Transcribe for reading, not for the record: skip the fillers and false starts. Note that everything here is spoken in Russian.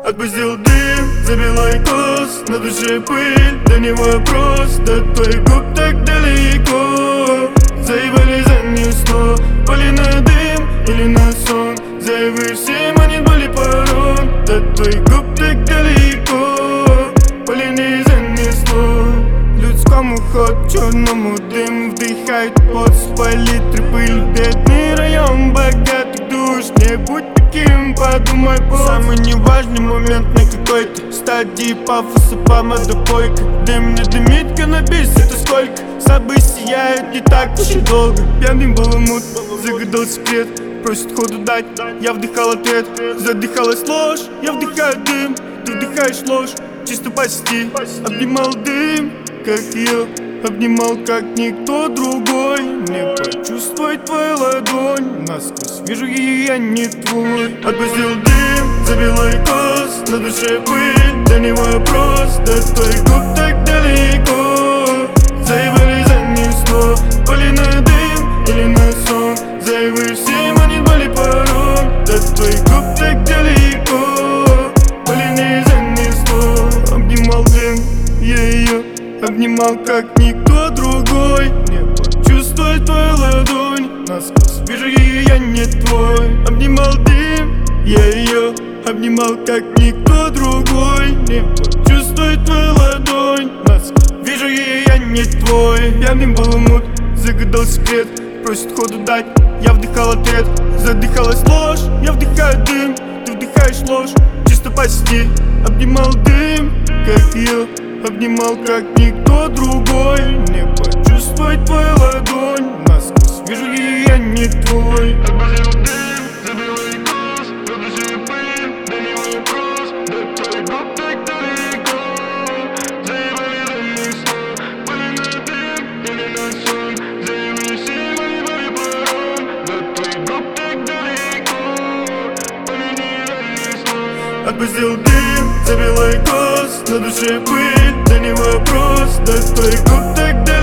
Отпустил дым, забил лайкос, на душе пыль, да не вопрос. До твоих губ так далеко, заебали занесло. Пали на дым или на сон, заявишь всем, они были порон. До твоих губ так далеко, пали не занесло. Людскому ход, черному дыму вдыхает пот с палитры пыль. Бедный район богатых душ, не будь таким, подумай пол. Самый неважный момент на какой-то стадии пафоса, помадопойка. Дым не дымит, каннабис, это сколько? Сабы сияют не так уж и долго. Пьяный баламут, загадал секрет, просит ходу дать, я вдыхал ответ. Задыхалась ложь, я вдыхаю дым, ты вдыхаешь ложь, чисто почти. Обнимал дым, как я обнимал, как никто другой. Не почувствовать твою ладонь, насквозь вижу ее, я не твой. Отпустил дым, забил лайкос, на душе пыль, да не вопрос. До твоих губ так далеко, заебали занесло. Пали на дым или на сон, заявишь всем, они были порон. До твоих губ так далеко, пали не занесло. Обнимал дым, я ее обнимал, как никто другой. Не почувствовать твою ладонь, насквозь вижу ее, я не твой. Обнимал дым, я ее обнимал, как никто другой. Не почувствовать твою ладонь, насквозь вижу ее, я не твой. Пьяный баламут, загадал секрет, просит ходу дать, я вдыхал ответ. Задыхалась ложь, я вдыхаю дым, ты вдыхаешь ложь, чисто почти. Обнимал дым, как я обнимал, как никто другой. Не почувствовать твою ладонь, насквозь вижу ее, я не твой. Отпустил дым, забил лайкос, на душе пыль, да не вопрос. До твоих губ так далеко, заебали занесло. Пали на дым или на сон, заявишь всем, они были порон. До твоих губ так далеко, пали не занесло. Отпустил дым, забил лайкос, на душе пыль, да не вопрос. До твоих губ так далеко.